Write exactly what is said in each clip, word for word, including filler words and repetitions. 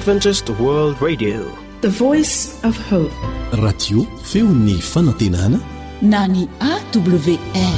Adventist World Radio, the voice of hope. Radio feon'ny fanantenana na ny A W R.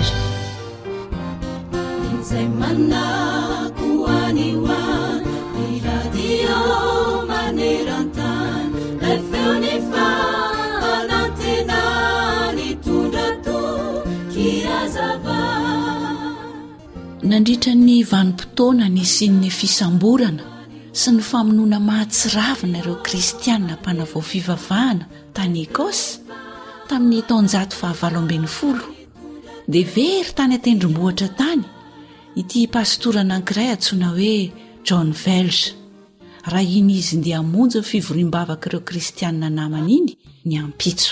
Nandritra ny vanim-potoana ny sin'ny fisamborana sy ny famonoana mahatsiravina ireo kristianina mpanavao fivavahana tany Ekosy tamin'ny taonjato fahavalo ambin'ny folo dia very tany an-tendrombohitra tany ity pastora anankiray antsoina hoe John Welsh. Raha iny izy ndia hamonjy ny fivoriam-bavaka ireo kristianina namany iny ny ampitso.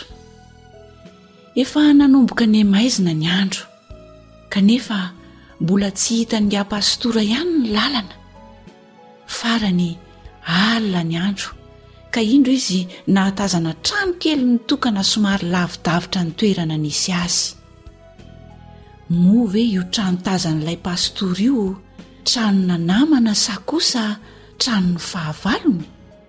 Efa nanomboka ny maizina ny andro kanefa mbola tsy hitan'ny pastora ihany ny lalana. Farany alina ny andro ka indro izy nahatazana trano kely nitokana somary lavidavitra ny toerana nisy azy. Moa ve io trano tazan'ilay pastora io tranona namana sa kosa tranony fahavalony?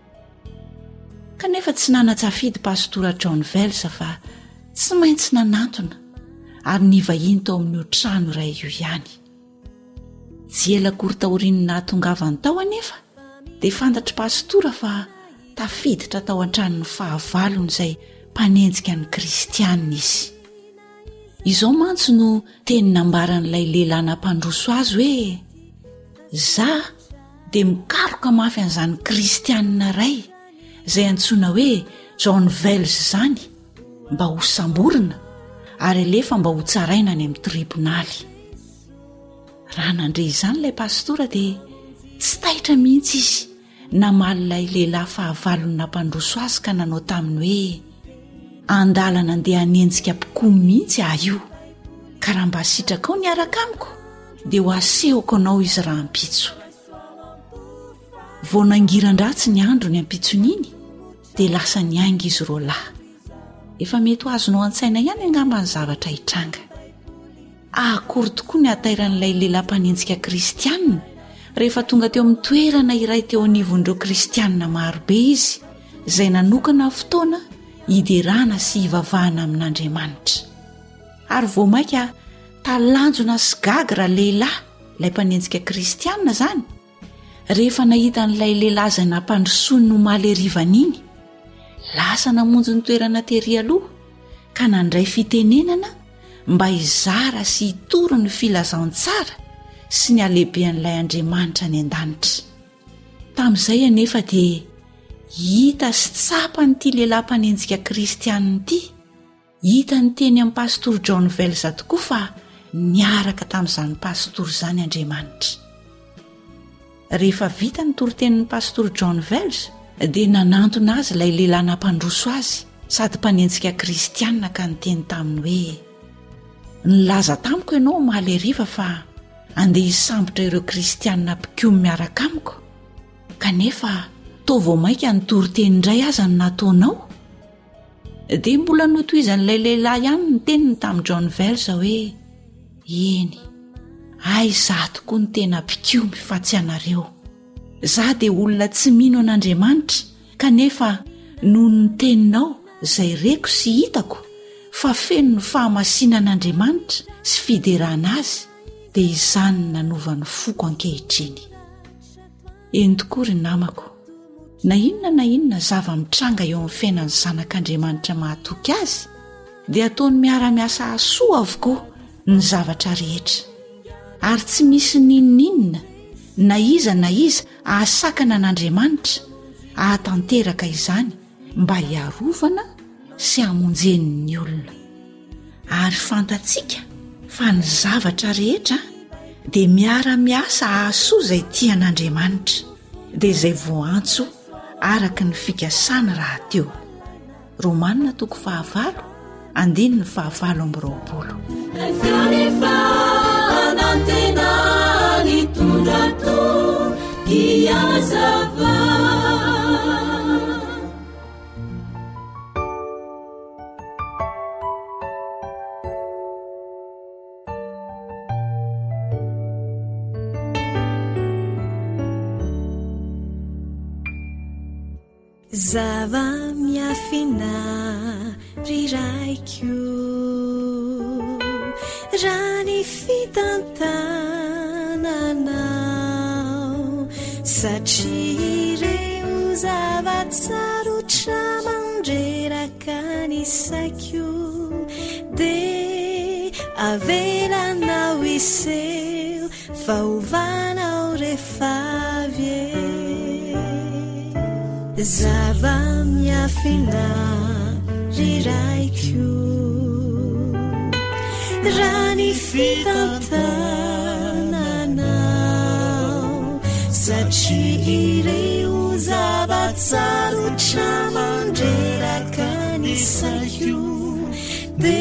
Kanefa tsy nanatsafidy pastora John Welsh fa tsy maintsy nanantona ary nivahiny tao amin'io trano iray io ihany. Tsy ela koritaoriany nahatongavany tao anefa dia fantatry pastora fa tafiditra tao an-tranony fahavalony izay mpanenjika ny kristianina izy. Izao mantsy no teny nambaran'ilay lehilahy nampandroso azy hoe, "Zah dia mikaroka mafy an'izany kristianina iray izay antsoina hoe John Welsh izany mba ho samborina ary alefa mba ho tsaraina any amin'ny tribonaly." Raha nandre izany ilay pastora dia tsy taitra mihitsy izy namaly ilay lehilahy fahavalony nampandroso azy ka nanao taminy hoe, "Andalana andeha hanenjika mpikomy mihitsy aho io, ka raha mba sitraka ao niaraka amiko dia ho asehoko anao izy raha ampitso." Vao nangiran-dratsy ny andro ny ampitson'iny dia lasa niainga izy roa lahy. Efa mety ho azonao an-tsaina ihany angamba ny zavatra hitranga. Akory tokoa ny atairan'ilay lehilahy mpanenjika kristianina rehefa tonga teo amin'ny toerana iray teo anivon'ireo kristianina marobe izy izay nanokana fotoana hiderana sy hivavahana amin'Andriamanitra. Ary vao maika talanjona sy gaga raha lehilahy ilay mpanenjika kristianina izany rehefa nahita n'ilay lehilahy izay nampandrosoany no maly rivana iny, lasa namonjy ny toerana tery aloha ka nandray fitenenana mba hizara sy hitoro ny filazantsara sy ny alehibean'ilay Andriamanitra ny an-danitra. Tamin'izay anefa dia hita sy tsapa n'ity lehilahy mpanenjika kristianina ity, hita ny teny amin'ny pastor John Welsh tokoa fa niaraka tamin'izany pastor izany Andriamanitra. Rehefa vita ny torotenin'ny pastor John Welsh dia nanantona azy ilay lehilahy nampandroso azy sady mpanenjika kristianina ka niteny taminy hoe, "Nilaza tamiko ianao maly hariva fa andeha hisambotra ireo kristianina mpikomy miaraka amiko, kanefa toa vao maika ny toriteny indray aza ny nataonao." Dia mbola notohizan'ilay lehilahy ihany ny teniny tamin'ny John Welsh hoe, "Eny, ay izaho tokoa ny tena mpikomy fa tsy anareo. Izaho dia olona tsy mino an'Andriamanitra, kanefa noho ny teninao izay reko sy hitako fa feno ny fahamasinan'Andriamanitra sy fiderana azy, dia izany nanova ny foko ankehitriny." Eny tokoa ry namako, na inona na inona zava-mitranga eo amin'ny fiainan'ny zanak'Andriamanitra mahatoky azy dia ataony miara-miasa hasoa avokoa ny zavatra rehetra, ary tsy misy ninninina na iza na iza ahasakana an'Andriamanitra ahatanteraka izany mba hiarovana sy hamonjen'ny olona. Ary fantatsika fa ny zavatra rehetra dia miara-miasa hahasoa izay tian'Andriamanitra dia izay voantso araka ny fikasana raha teo. Romanina toko fahavalo andininy fahavalo amby roapolo. zava miafina riraikyo rany fitantananao satria ireo zavatsarotra mandreraka ny saikyo de avelanao iseo faovanao refavye zava miafina riraikyo rany fitantananao satria ireo zavatsarotra mandreraka ny saikyo de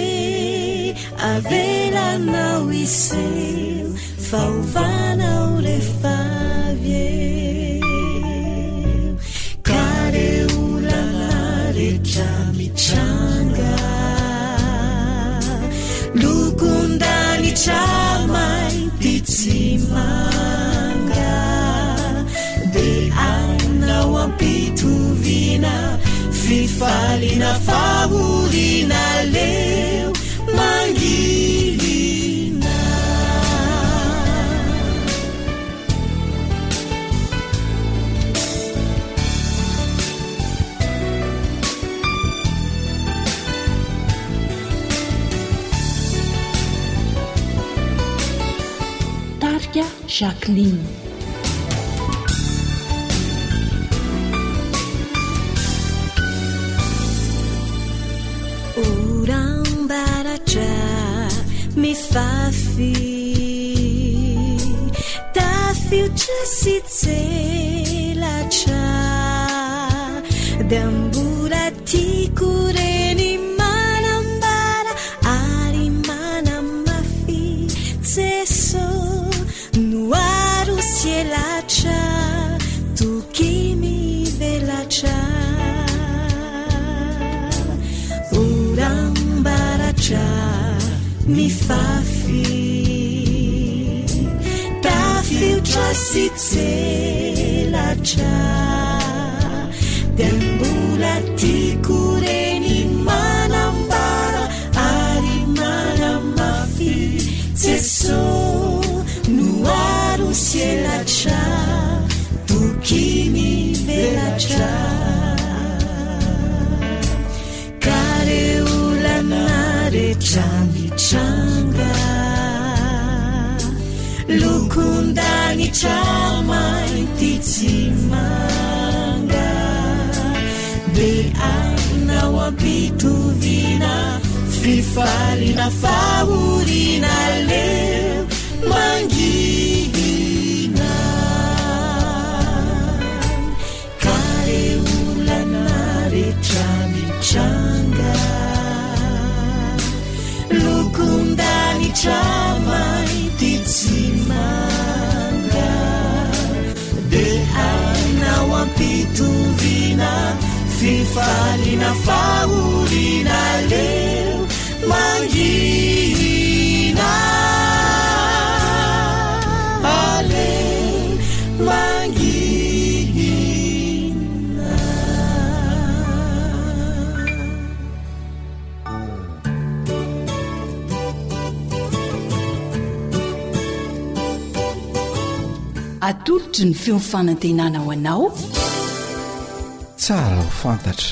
avelanao iseo faovanao refavye kareolana rehetra mitranga lokondanitra mainty tsy manga de anao ampitovina fifalina favorina leo mangilina Targa Jacqueline urambaratra mifafi tafiotra sy tselatra dambora tiako reny manambara ary manamafy tseso noaro sielatra toky mivelatra urambaratra mifafi tafiotra sy tselatra dambora tiako reny manambara ary manamafy tseso noaro sielatra toky mivelatra kareolana rehetra mitranga lokondanitra mainty tsy manga de anao ampitovina fifalina favorina leo mangilina kareolana rehetra mitranga lokondanitra mainty tsy manga de anao ampitovina fifalina favorina leo mangilina aleo mangilina atolotry ny feo fanantenana ho anao tsara ho fantatra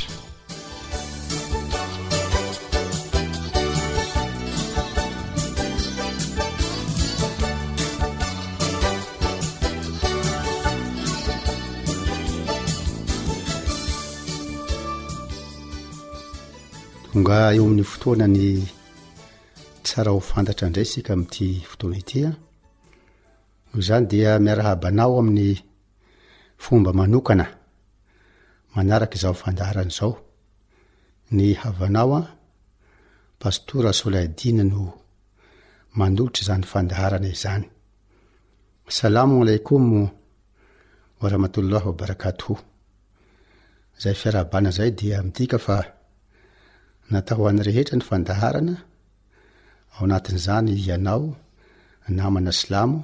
tonga eo amin'ny fotoana ny tsara ho fantatra indray sika amin'ity fotoana ity a izany dia miarahabanao amin'ny fomba manokana manaraka izao fandaharana izao ny havanao a pastora Soladina no mandolitra izany fandaharana izany. Assalamu alaikum wa rahmatullahi wa barakatuh. Zay fiarabana zay dia midika fa natao an'ny rehetra ny fandaharana ao anatin'izany ianao namana silamo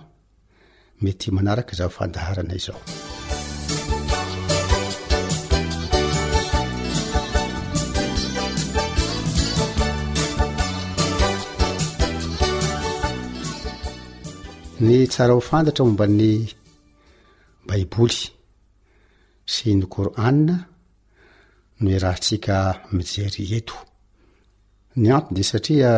mety manaraka izao fandaharana izao. ny tsara ho fantatra momba ny baiboly sy ny Korana no irahantsika mijery eto. Ny antony dia satria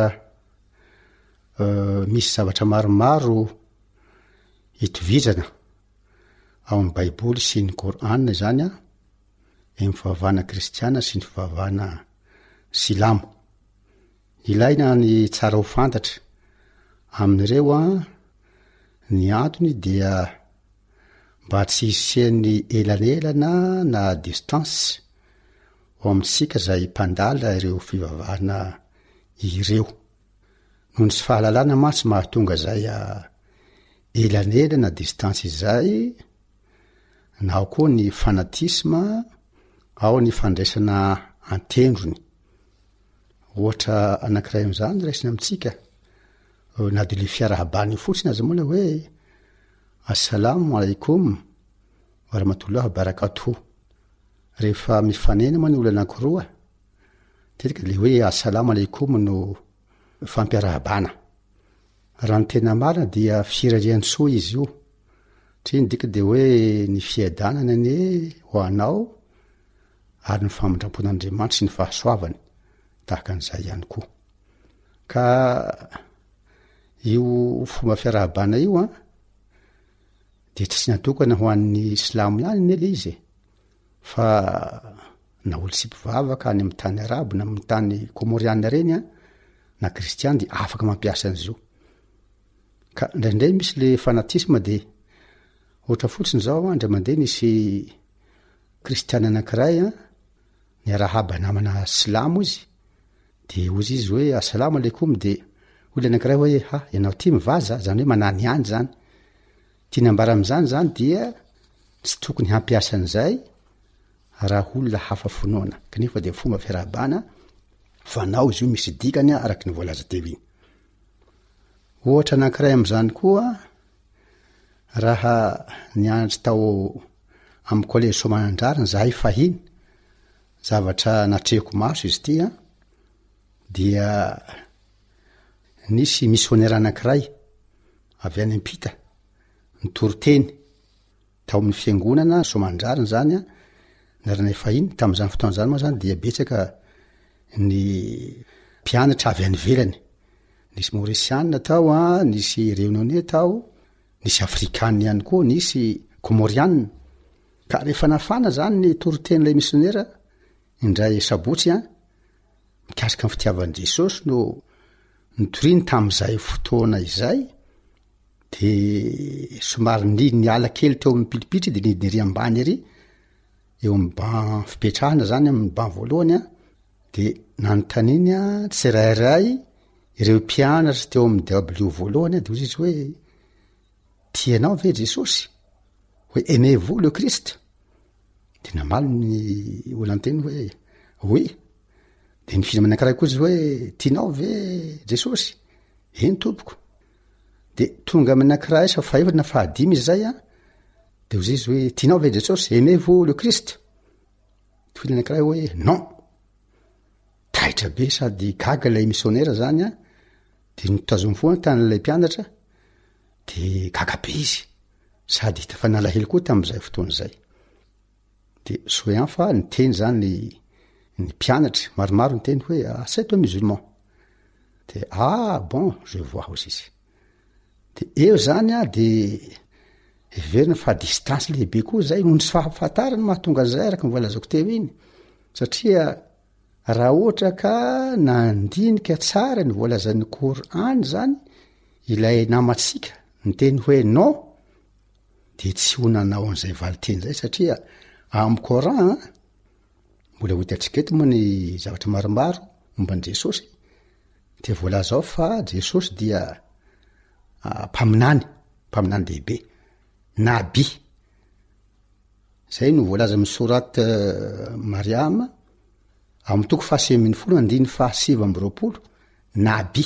uh, misy zavatra maromaro hitovizana ao amin'ny baiboly sy ny Korana zany a, amin'ny fivavahana kristiana sy ny fivavahana silamo. Ilaina ny tsara ho fantatra amin'ireo a, ny antony dia mba tsy hisian'ny elanelana na distance ao amintsika zay mpandala ireo fivavahana ireo. Noho ny tsy fahalalana mantsy mahatonga zay a elanelana na distance izay, na ao koa ny fanatisma, ao ny fandraisana antendrony. Ohatra anankiray am'izany raisina amintsika, na de le fiarahabany fotsiny aza moa hoe assalamu alaikum wa rahmatullahi wa barakatuh. Rehefa mifanena moa ny olona anankiroa, tetika le hoe assalamu alaikum no fampiarahabana. Raha ny tena marina dia firarian-tsoa izy io, tsy ndika de hoe ny fiadanana ne ho anao ary ny famindram-pon'Andriamanitra sy ny fahasoavany, tahaka an'izay ihany koa. Ka io fomba fiarahabana io a, de tsy natokana ho an'ny Silamo ihany ne le izy, fa na olo tsy mpivavaka any amin'ny tany arabo na amin'ny tany komoriana reny a, na kristiany de afaka mampiasa an'izio. Ka ndraindray misy le fanatisma de ohatra fotsiny zao andra mandeha nisy kristiana anankiray a, ny arahaba namana silamo izy, de ozy izy hoe assalamu alaikum, de olona anankiray hoe ha ianao ty mivaza, zany hoe manany ihany zany. Tiana ambara am'izany zany dia tsy tokony hampiasa an'izay raha olona hafa fonoana, kanefa de fomba fiarahabana fa nao izy io misy dikany araky ny voalaza teo iny. Ohatra anankiray am'izany koa, raha nianatra tao amin'ny collège Soamanandrariny zahay fahiny, zavatra natrehiko maso izy ty a, dia nisy missionnaire anankiray avy any ampita nitoroteny tao amin'ny fiangonana Soamanandrariny zany a, naranay fahiny tam'izany fotoana zany moa zany dia betsaka ny mpianatra avy any ivelany. Nisy Mauritianina tao a, nisy Réunionnais tao, nisy Afrikanina ihany koa, nisy Komoriana. Ka rehefa nafana zany ny toroten'ilay missionnaire indray sabotsy a, mikasika ny fitiavan'i Jesosy no nitoriny tam'izay fotoana izay, de somary ny niala kely teo amin'ny pilipitry de nidiny ery ambany ery, eo amin'ny ban fipetrahana zany amin'ny ban voalohany a, de nanontaniany a tsirairay ireo mpianatra teo amin'ny dabilio voalohany a, de ozy izy hoe tianao ve Jesosy? Hoe aimez-vous le Christ? De namaly ny olanteny hoe oui. De ny fihinamana anankiray koa izy hoe tianao ve Jesosy? Eny tompoko. De tonga amin'ny anankiray sa fahaefatra na fahadimy izy zay a, de ozy izy hoe tianao ve Jesosy? Aimez-vous le Christ? De fihinamana anankiray hoe non. Taitra be sady gaga lay missionnaire zany a, de nitazony foana tan'ilay mpianatra, de gaga be izy sady hita fa nalahelo koa tam'izay fotoana zay. De soin fa niteny zany ny, ny mpianatra maromaro niteny hoe ah, c'est toi musulman. De ah bon, je vois ozy izy. De eo zany a, de everina fa distance lehibe koa zay noho ny tsy fahafantarany mahatonga zay araky ny voalazako teo iny, satria raha ohatra ka nandinika tsara ny voalazan'ny Korana zany ilay namatsika niteny hoe non, de tsy ho nanao an'izay valiteny zay, satria amin'ny Koran mbola ho hitantsika eto moa ny zavatra maromaro momba ny Jesosy, de voalaza ao fa Jesosy dia mpaminany, mpaminany lehibe, nabi. Zay no voalaza amin'ny sourate Mariama amin'ny toko fahasivy ambin'ny folo andiny fahasivy amby roapolo, nabi.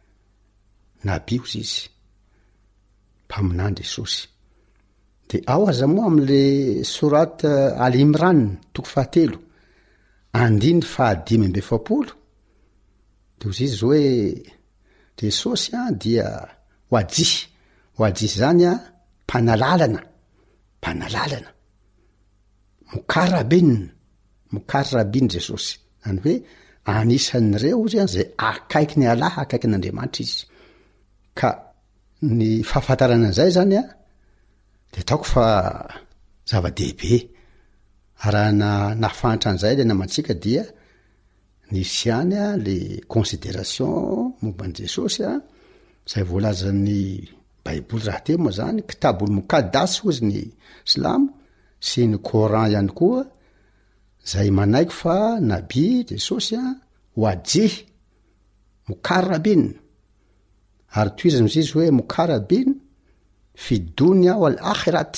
Nabi ozy izy, mpaminany Jesosy. De ao aza moa am'le sourate Al Imran toko fahatelo andiny fahadimy amby efapolo, de ozy izy hoe Jesosy a dia ho aji, ho ho ajisy zany a mpanalalana mpanalalana mokarabin mokarabin jesosy zany hoe anisan'ireo zany zay akaiky ny alaha akaiky n'andriamanitra izy ka ny fahafantarana an'izay zany a de taoko fa zava-dehibe arahana nafantatra an'izay le namantsika dia nisy any a le considération momban'i jesosy a zay voalazan'ny baiboly raha te moa zany kitaboly mokadasy ozy ny slamo sy ny coran ihany koa zay manaiky fa nabi jesosy a ho ajihy mokarabin ary toizany misy izy hoe mokarabin fi dunia wal akhirat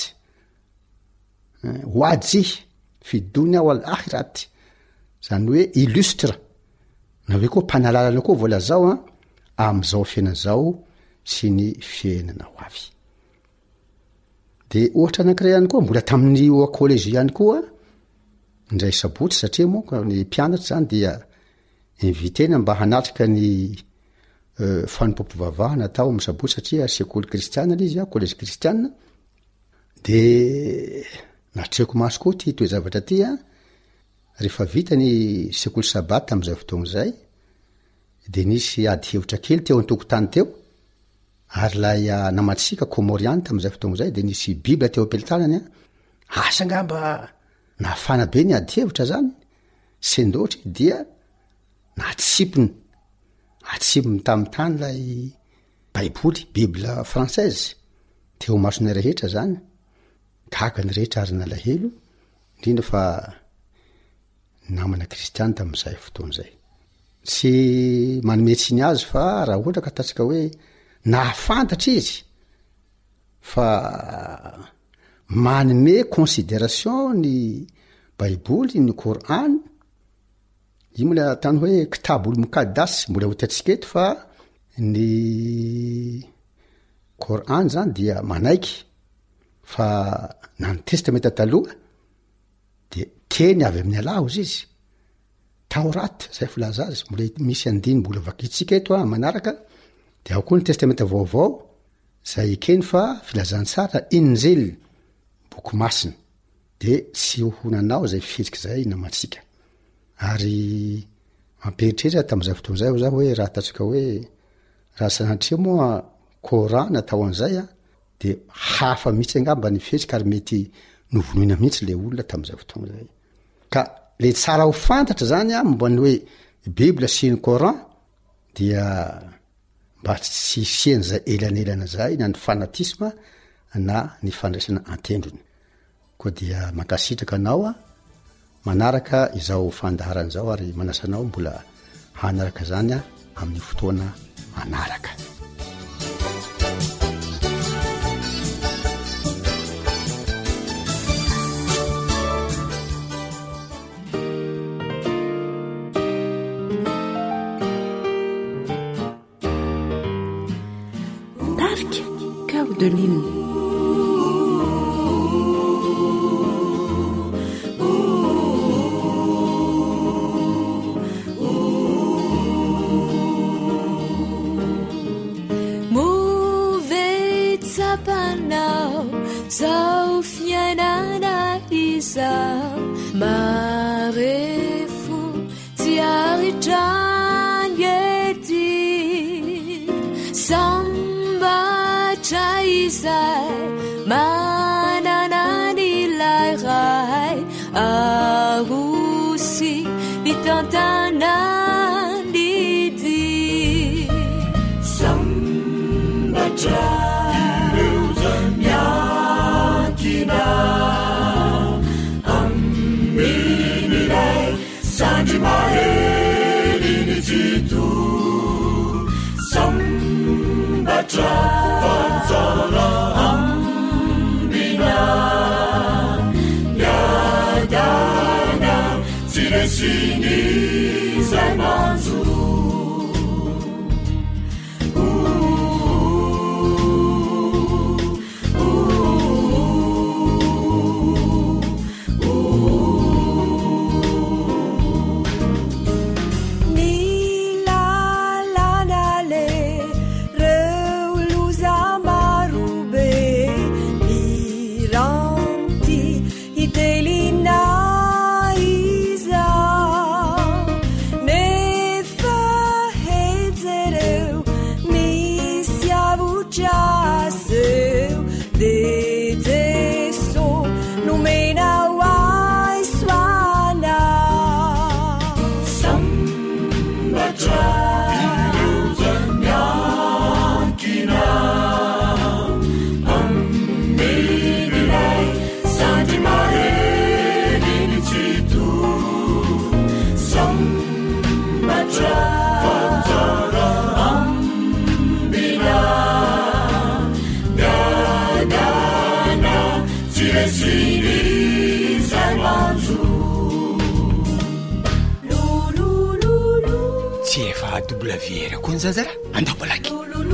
ho ajihy fi dunia wal akhirat zany hoe illustre na hoe koa mpanalalana koa vola zao a am'izao fiaina zao sy ny fiainana ho avy de ohatra anankiray ihany koa mbola tamin'ny collège ihany koa indray sabotsy satria moa ny mpianatra zany dia invitena mba hanatrika ny uh, fanompoam-pivavahana atao amin'ny sabotsy satria sekoly kristiana izy a collège kristiana de natreko maso koa ty toe zavatra ty a rehefa vita ny sekoly sabata am'izay fotoagna zay de nisy ady hevitra kely teo antokotany teo ary lay namatsika komoriany tam'izay fotoagna zay de nisy bibla teo am-pelitanany a asa ngamba nafana be ny ady hevitra zany sendotra dia natsipiny atsipiny tamin'ny tany lay baiboly bibla française teo masonay rehetra zany gaga ny rehetra ary nalahelo indrindra fa namana kristiany tam'izay fotoana zay tsy manometsy ny azy fa raha ohatra ka atatsika hoe nahafantatra izy fa manome considération ny baiboly ny coran io mola tany hoe kitaboly mokadasy mbola hotatsika eto fa ny coran zany dia manaiky fa na ny testamenta taloha de teny avy amin'ny alaho izy izy taoraty zay filaza azy mbola misy andiny mbola vakitsika eto a manaraka de ao koa ny testamenta vaovao zay ekeny fa filazantsara injily boky masina de tsy ohonanao zay fihetsiky zay namatsika ary mamperitreritra tam'izay fotoana zay za hoe raha atatsika hoe raha sanatria moa coran natao an'izay a de hafa mihitsy angamba ny fihetsiky ary mety novonoina mihitsy le olona tam'izay fotoana zay ka le tsara ho fantatra zany a mombany hoe bibla sy ny coran dia mba tsy sian'zay elanelana zay na ny fanatisma na ny fandraisana antendrony koa dia mankasitraka anao a manaraka izao fandaharan'izao ary manasanao mbola hanaraka zany a amin'ny fotoana manaraka Dark Cœur de Lune. Zao fiainana izao marefo tsy aritrany ety sambatra izay manana ny lairay arosy ny tantanany dy sambatra aminilay sandry maheliny zito sambatra fanjara ambina yadana tsy resiny zay manjo Maru mbola viery koa ny zazara andabolaky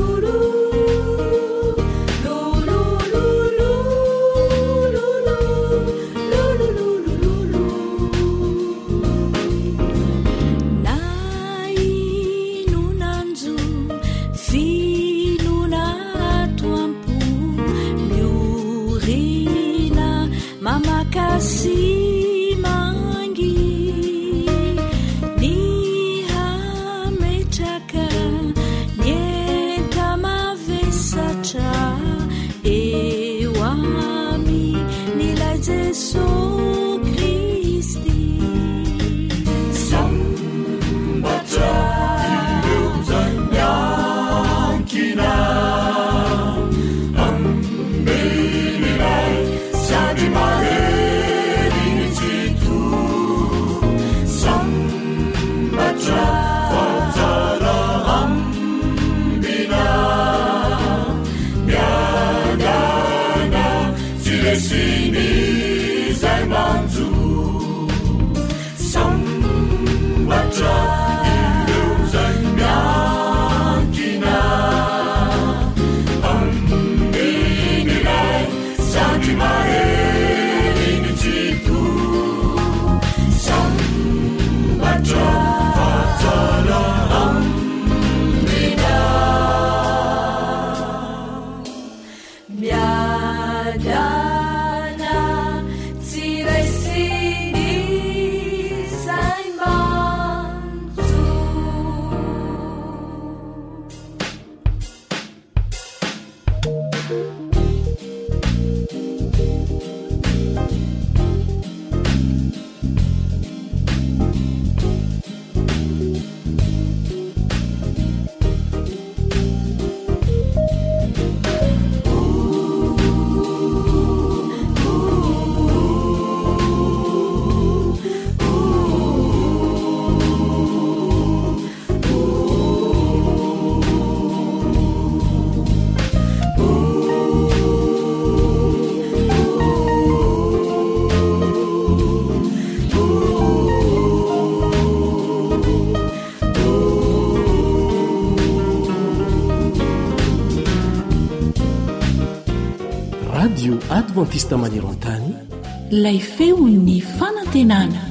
adventiste maneran-tany lay feon'ny fanantenana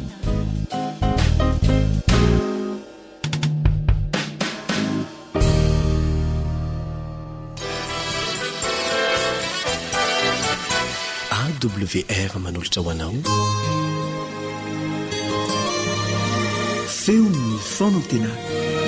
A W R manolotra ho anao feon'ny fanantenana.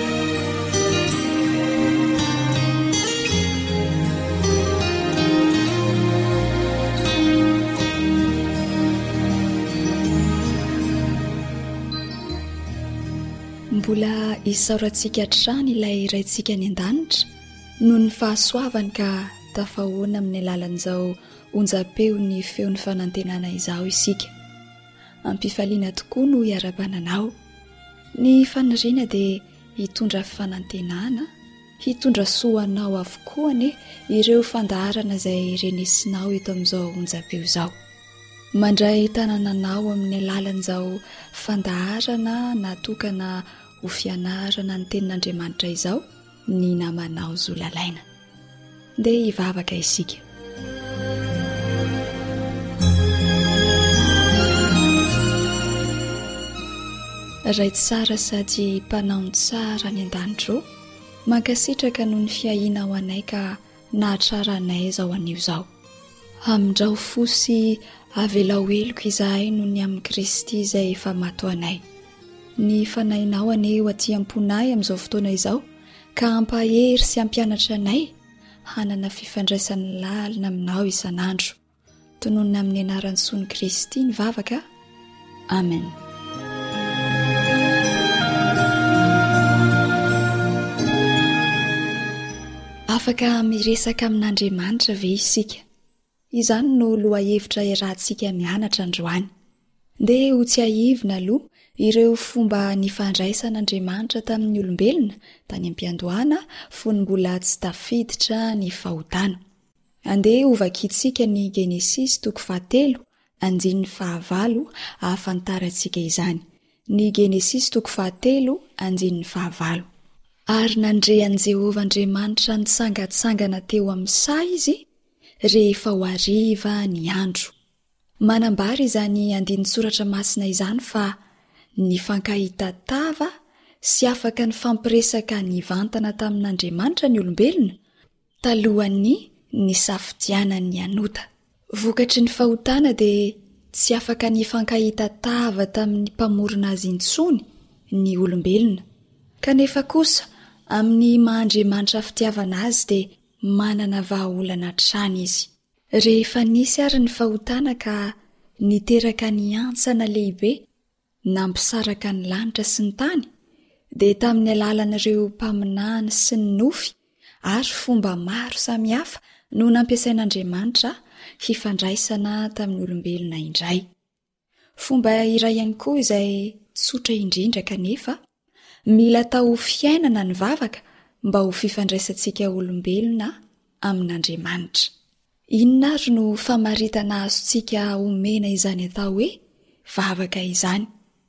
Mbola isaorantsika trano ilay raintsika ny an-danitra noho ny fahasoavany ka tafahoana amin'ny alalan'izao onjam-peon'ny feon'ny fanantenana izao isika. Ampifaliana tokoa no hiara-bananao. Ny faniriana dia hitondra fanantenana, hitondra soanao avokoa ane ireo fandaharana izay renesinao eto amin'izao onjam-peo izao. Mandray tanànanao amin'ny alalan'izao fandaharana natokana ho fianarana ny tenin'Andriamanitra izao ny namanao zolalaina. Dia hivavaka isika. Ray tsara sady mpanaony tsara ny an-danitro, mankasitraka noho ny fiahiana ho anay ka nahatrara anay izao anio izao. Hamindrao fosy avela heloko izahay noho ny amin'ny Kristy izay efa mato anay. Ny fanahinao aneo aty amponay amin'izao fotoana izao ka ampahery sy ampianatra anay hanana fifandraisany lalina aminao isan'andro. Tononona amin'ny anaran'ny Soan'i Kristy ny vavaka. Amen. Afaka miresaka amin'Andriamanitra ve isika? Izany no lohahevitra iarahantsika mianatra androany. Ndeha ho tsy haivina aloha ireo fomba nifandraisan'Andriamanitra tamin'ny olombelona tany am-piandohana fony mbola tsy tafiditra ny fahotana. Andeha ho vakiantsika ny Genesis toko fahatelo andininy fahavalo ahafantarantsika izany. Ny Genesis toko fahatelo andininy fahavalo. ary nandrean'i Jehovah Andriamanitra nitsangatsangana teo amin'ny say izy rehefa ho ariva ny andro. Manambara izany andinin-tsoratra masina izany fa ny fankahitatava sy afaka ny fampiresaka ny vantana tamin'Andriamanitra ny olombelona talohan'ny ny safidianan'ny anota. Vokatry ny fahotana dia tsy afaka ny fankahitatava tamin'ny mpamorona azy intsony ny olombelona, kanefa kosa amin'ny maha-Andriamanitra fitiavana azy dia manana vahaolana trany izy. Rehefa nisy ary ny fahotana ka niteraka ny antsana lehibe nampisaraka ny lanitra sy ny tany, dia tamin'ny alalan'ireo mpaminany sy ny nofy ary fomba maro samihafa no nampiasain'Andriamanitra hifandraisana tamin'ny olombelona indray. Fomba iray ihany koa izay tsotra indrindra kanefa mila tao fiainana ny vavaka mba ho fifandraisantsika olombelona amin'Andriamanitra. Inona ary no famaritana azontsika omena izany atao hoe vavaka izany?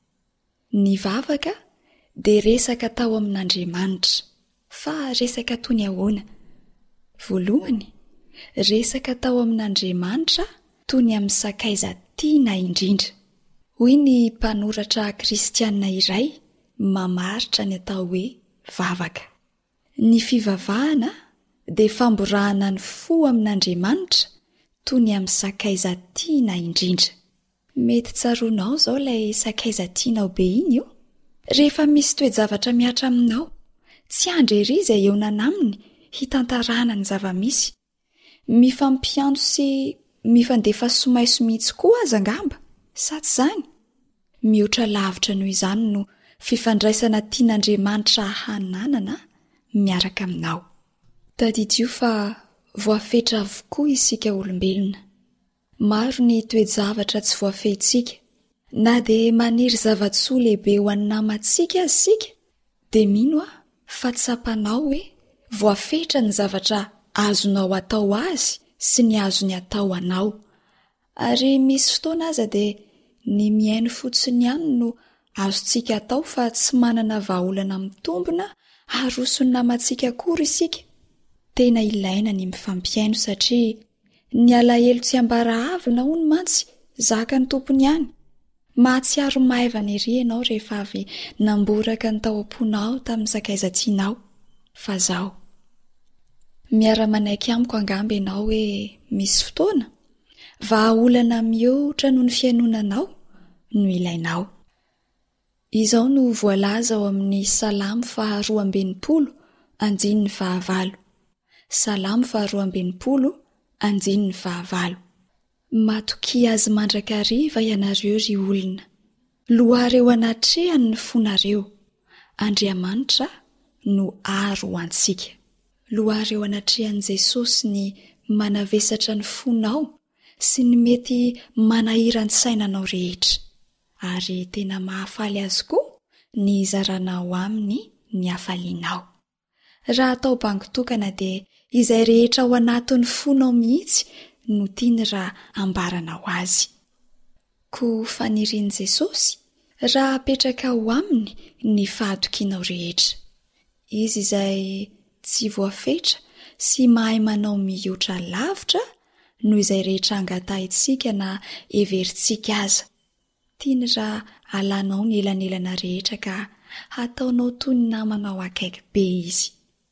Ny vavaka dia resaka tao amin'Andriamanitra, fa resaka toy ny ahoana? Voalohany, resaka tao amin'Andriamanitra toy ny amin'ny sakaiza tiana indrindra. Hoy ny mpanoratra kristianina iray mamaritra ny atao hoe vavaka. Ny fivavahana dia famborahana ny fo amin'Andriamanitra toy ny amin'ny sakaiza tiana indrindra. Mety tsaroanao izao ilay sakaiza tianao be iny io? Rehefa misy toe-javatra miatra aminao, tsy andrery izay eo nanaminy hitantarana ny zava-misy. Mifampiano sy mifandefa somaiso mihitsy koa aza angamba, sa tsy izany? Mihoatra lavitra noho izany no fifandraisana tian'Andriamanitra hananana miaraka aminao. Tadidio fa voafetra avokoa isika olombelona. Maro ny toe-javatra tsy voafehintsika, na dia maniry zavatsoa lehibe ho an'ny namantsika azy sika, dia mino a fa tsapanao hoe voafetra ny zavatra azonao atao azy sy ny azony atao anao. Ary misy fotoana aza dia ny miaino fotsiny ihany no azontsika atao fa tsy manana vahaolana mitombona harosony namantsika akory isika. Tena ilaina ny mifampiaino satria ny alahelo tsy ambara avina hono mantsy zaka ny tompony ihany. Mahatsiaro maivana ery ianao rehefa avy namboraka ny tao am-ponao tamin'ny sakaiza tianao. Fa zao, miara-manaiky amiko angamba ianao hoe misy fotoana vahaolana mihoatra noho ny fiainonanao no ilainao. Izao no voalaza ao amin'ny Salamo faharoa ambinipolo andininy fahavalo. Salamo faharoa ambinipolo andininy fahavalo. Matoki azy mandrakariva ianareo ry olona, lohareo anatrehany ny fonareo, Andriamanitra no aro ho antsika. Lohareo anatrehany Jesosy ny manavesatra ny fonao sy ny mety manahirany sainanao rehetra, ary tena mahafaly azy koa ny zaranao aminy ny hafalianao. Raha atao bangitokana dia izay rehetra ao anatin'ny fonao mihitsy no tiany raha ambaranao azy. Ko fanirian'i Jesosy raha apetraka ao aminy ny fahadokianao rehetra. Izy izay tsy voafetra sy mahay manao mihoatra lavitra no izay rehetra angatahintsika na everintsika aza. Tiany raha alanao ny elanelana rehetra ka hataonao toy ny namanao akaiky be izy.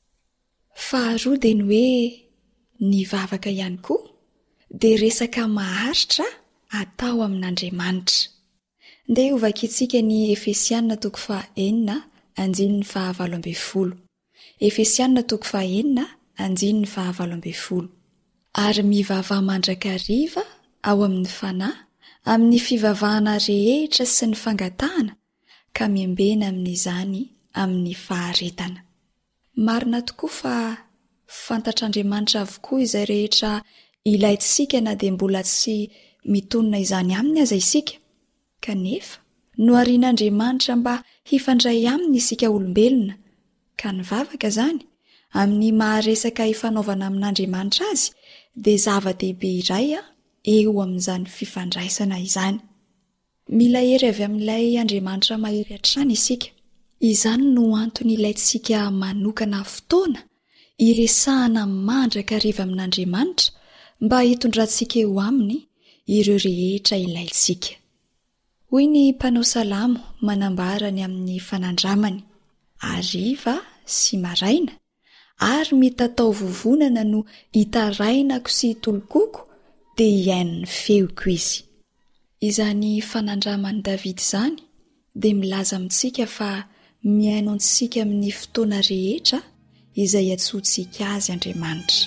Faharoa dia ny hoe ny vavaka ihany koa dia resaka maharitra atao amin'Andriamanitra. Ndeha hovakintsika ny Efesianina toko fahaenina andininy fahavalo ambin'ny folo. Efesianina toko fahaenina andininy fahavalo ambin'ny folo. Ary mivavaha mandrakariva ao amin'ny fanahy, amin'ny fivavahana rehetra sy ny fangatahana, ka miembena amin'izany amin'ny faharetana. Marina tokoa fa fantatr'Andriamanitra avokoa izay rehetra ilaitsika na dia mbola tsy mitonona izany aminy aza isika. Kanefa noharian'Andriamanitra mba hifandray aminy isika olombelona, ka ny vavaka izany amin'ny maharesaka hifanaovana amin'Andriamanitra azy dia zava-dehibe iray a eo amin'izany fifandraisana izany. Mila hery avy amin'ilay Andriamanitra mahery hatrany isika. izany no antony ilaintsika manokana fotoana iresahana mandraka riva amin'Andriamanitra mba hitondrantsika eo aminy ireo rehetra ilaintsika. Hoy ny mpanao salamo manambarany amin'ny fanandramany: ariva sy maraina ary mitatao vovonana no hitarainako sy hitolokoko dia hiain'ny feoko izy. Izany fanandramany Davida izany dia milaza amintsika fa miaino antsika amin'ny fotoana rehetra izay atsotsika azy Andriamanitra.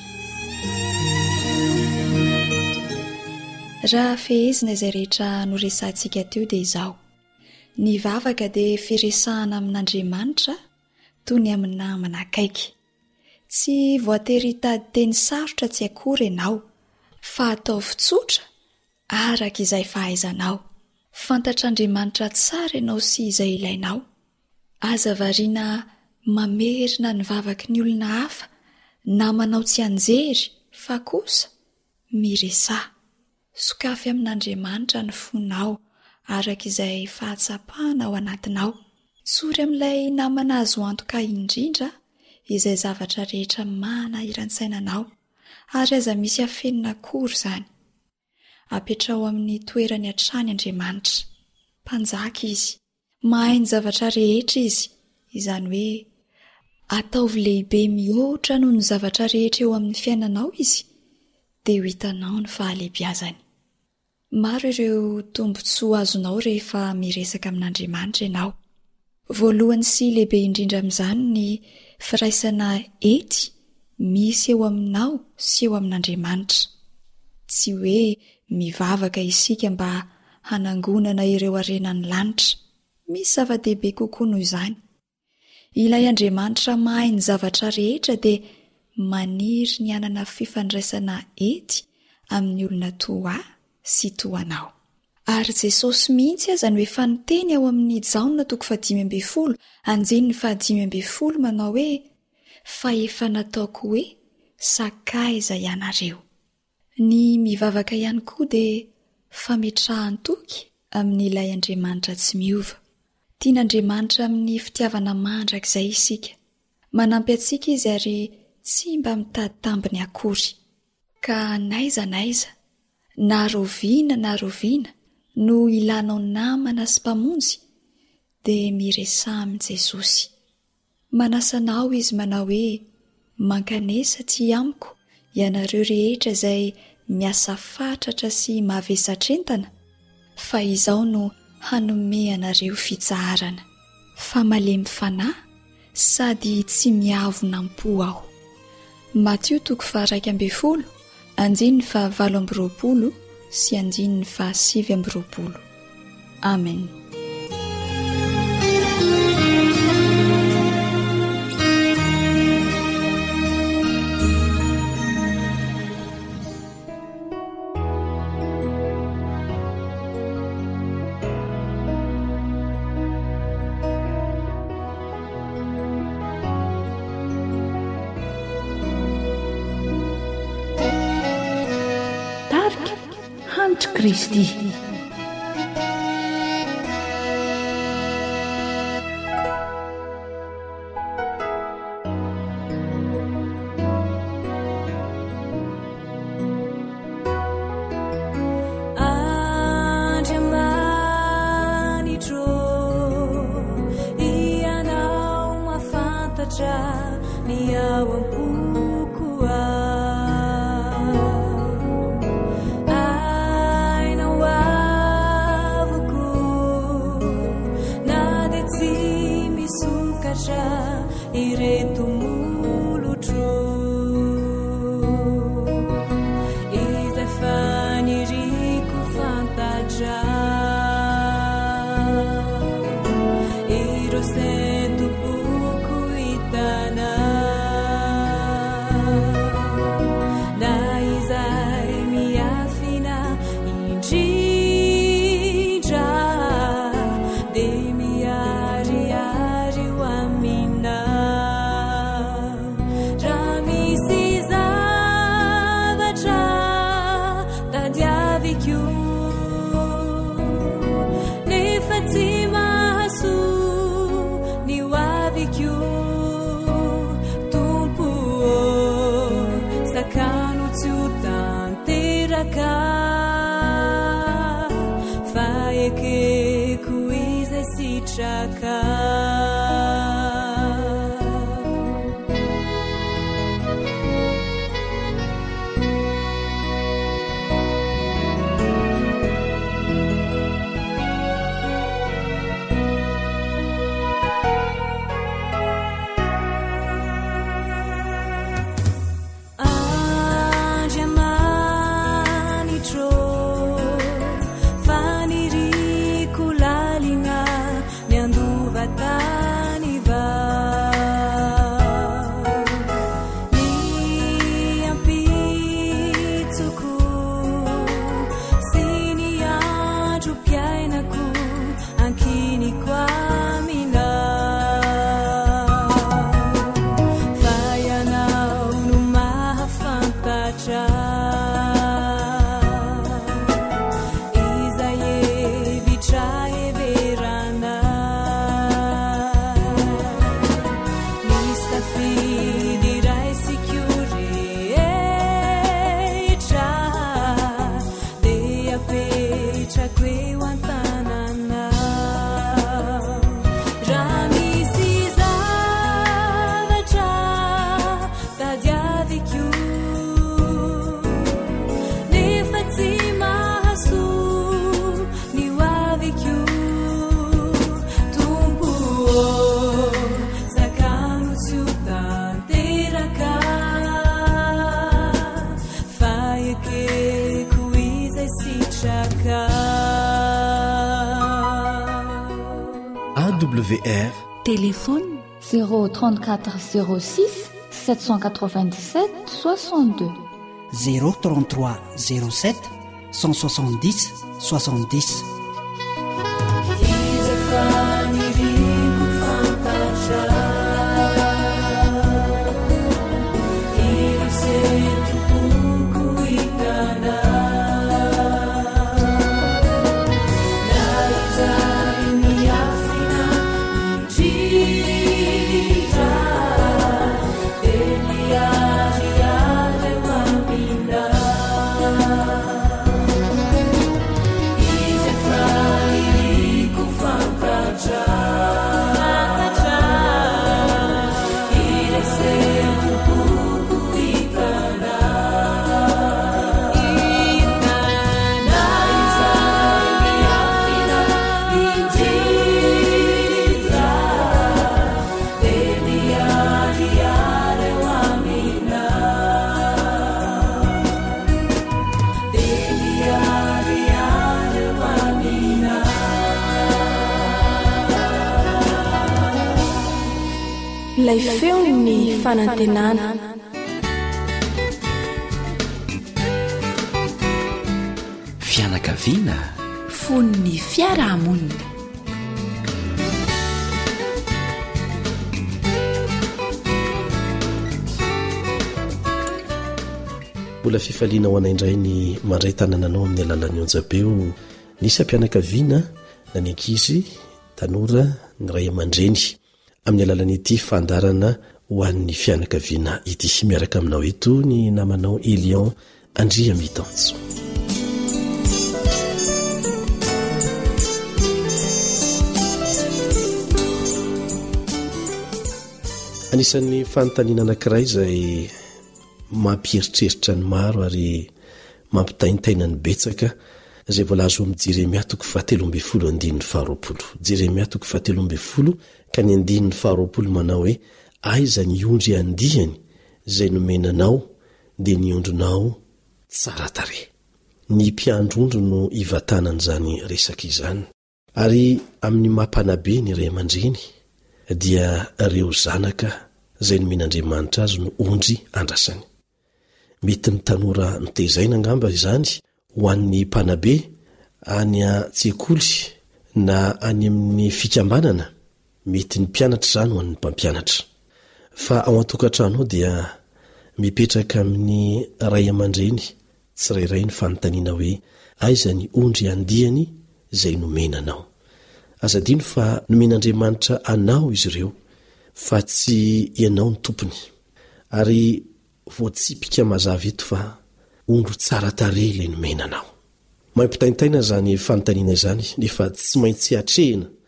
Raha fehezina izay rehetra noresantsika teo dia izao: ny vavaka dia firesahana amin'Andriamanitra toy ny amin'ny namana akaiky. Tsy voatery hitady teny sarotra tsy akory ianao, fa atao fitsotra araka izay fahaizanao. Fantatr'Andriamanitra tsara ianao sy izay ilainao. Aza variana mamerina ny vavaky ny olona hafa na manao tsy anjery, fa kosa miresaha. Sokafy amin'Andriamanitra ny fonao araka izay fahatsapahana ao anatinao. Tsory amin'ilay namana azo antoka indrindra izay zavatra rehetra manahirantsainanao, ary aza misy afenina akory izany. Apetrao amin'ny toerany hatrany Andriamanitra. Mpanjaka izy, mahay ny zavatra rehetra izy, izany hoe ataovy lehibe mihoatra noho ny zavatra rehetra eo amin'ny fiainanao izy, dia ho hitanao ny fahalehibiazany. Maro ireo tombontsoa azonao rehefa miresaka amin'Andriamanitra ianao. Voalohany sy lehibe indrindra amin'izany ny firaisana ety misy eo aminao sy eo amin'Andriamanitra. Tsy hoe mivavaka isika mba hanangonana ireo harenan'ny lanitra. Misy zava-dehibe kokoa noho izany. Ilay Andriamanitra mahay ny zavatra rehetra dia maniry ny anana fifandraisana ety amin'ny olona toa sy toanao. Ary Jesosy mihitsy aza no efa niteny ao amin'ny Jaona toko fahadimy ambin'ny folo andinin'ny fahadimy ambin'ny folo manao hoe: fa efa nataoko hoe sakaiza ianareo. Ny mivavaka ihany koa dia fametrahan-toky amin'ilay Andriamanitra tsy miova. Tian'Andriamanitra amin'ny fitiavana mandrakizay isika. Manampy antsika izy ary tsy mba mitady tambiny akory. Ka naiza naiza, na roviana na roviana no ilanao namana sy mpamonjy, dia miresaha amin'i Jesosy. Manasanao izy manao hoe: mankanesa ty amiko ianareo rehetra izay miasa fatratra sy mahavesatrentana, fa izao no hanome anareo fitsaharana. Fa malemy fanahy sady tsy miavonam-po aho. Matio toko faha raika ambin'ny folo andinin'ny faha valo amby roapolo sy andinin'ny faha sivy amby roapolo. Amen. Kristy. Sento pouco itana sitraka. A W R téléphone zéro trente-quatre zéro six sept cent quatre-vingt-dix-sept soixante-deux zéro trente-trois zéro sept cent soixante-dix soixante-dix. Ilay feon'ny fanantenana. Fianakaviana fon'ny fiarahamonina. mbola fifaliana ho anaindray ny mandray tanànanao amin'ny alalan'ny onjabeo nisy ampianakaviana na ny ankizy tanora ny ray aman-dreny amin'ny alalan'ity fandarana ho an'ny fianakaviana ity. Miaraka aminao eto ny namanao Elion Andria Mitanjo. Anisan'ny fanontaniana anankiray izay mampieritreritra ny maro ary mampitaintaina ny betsaka izay voalazo amin'ny Jeremia toko fahatelo ambin'ny folo andininy faharoapolo. Jeremia toko fahatelo ambin'ny folo ka ny andininy faharoapolo manao hoe aiza ny ondry andihany izay nomenanao dia ny ondronao tsara tarehy. Ny mpiandrondro no ivatanan'izany resaka izany. Ary amin'ny mampanabe ny ray aman-dreny dia ireo zanaka izay nomen'Andriamanitra azy no ondry andrasany. Mety ny tanora notezaina angamba izany ho an'ny mpanabe any an-tsekoly na any amin'ny fikambanana, mety ny mpianatra izany ho an'ny mpampianatra. Fa ao an-tokantrano ao dia mipetraka amin'ny ray aman-dreny tsirairay ny fanontaniana hoe aiza ny ondry andihany izay nomenanao. Azadino fa nomen'Andriamanitra anao izy ireo fa tsy ianao ny tompony. Ary voatsipika mazava eto fa ondro tsara tarehy ilay nomenanao. Mampitaintaina zany fanontaniana izany nefa tsy maintsy hatrehina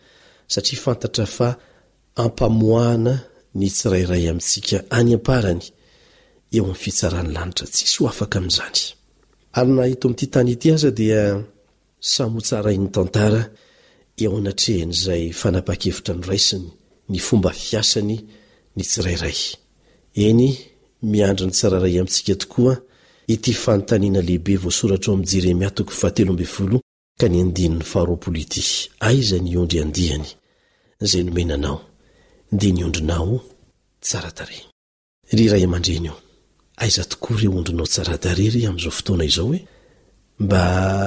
satria fantatra fa ampamoahana ny tsirairay amintsika any amparany eo amin'ny fitsarany lanitra tsisy ho afaka amin'izany. Ary na hito amin'ity tany ity aza dia samotsarain'ny tantara eo anatrehan'izay fanapa-kevitra noraisiny ny fomba fiasany ny tsirairay. Eny miandry ny tsirairay amintsika tokoa ity fanontaniana lehibe voasoratra ao amin'ny Jeremia toko fahatelo amby folo ka ny andininy faharoapolo ity. Aiza ny ondry andihany izay nomenanao dia ny ondrinao tsara tarehy. Ry ray aman-dreny io, aiza tokoa ireo ondrinao tsara tarehy amin'izao fotoana izao hoe mba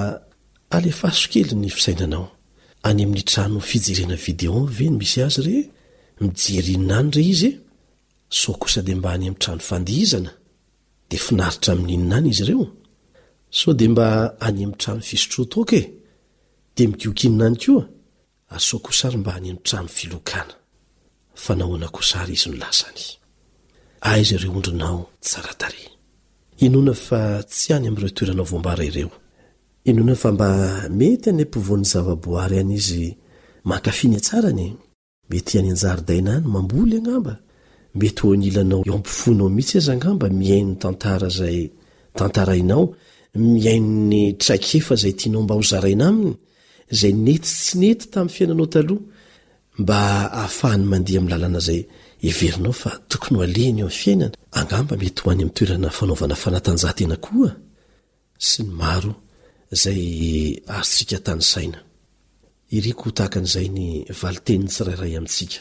alefaso kely ny fisainanao any amin'ny trano fijerena video ve ny misy azy re mijeryinany re izy so kosa dia mba any amin'ny trano fandihizana dia finaritra amin'inonany izy ireo, so dia mba any amin'ny trano fisotrotoka e dia mikiokinonany koa aso kosary mba any amin'ny trano filokana fa nahoana kosary izy no lasany. Aiza ireo ondrinao tsara tarehy, inona fa tsy any amin'ireo toerana voambara ireo, inona fa mba mety any ampovoan'ny zavaboary any izy mankafiny tsarany, mety any an-jaridaina any mamboly angamba, mety ho anilanao eo ampifonao mihitsy aza angamba miaino tantara zay tantarainao, miaino ny traikefa zay tianao mba ho zaraina aminy, zay nety tsy nety tamin'ny fiainanao taloha, mba ahafahany mandeha amin'ny lalana zay everinao fa tokony ho aleny eo amin'ny fiainana, angamba mety ho any amin'ny toerana fanaovana fanatanjahantena koa sy ny maro zay azotsika tany saina. Iriko ho tahakan'izay ny valiteniny tsirairay amintsika.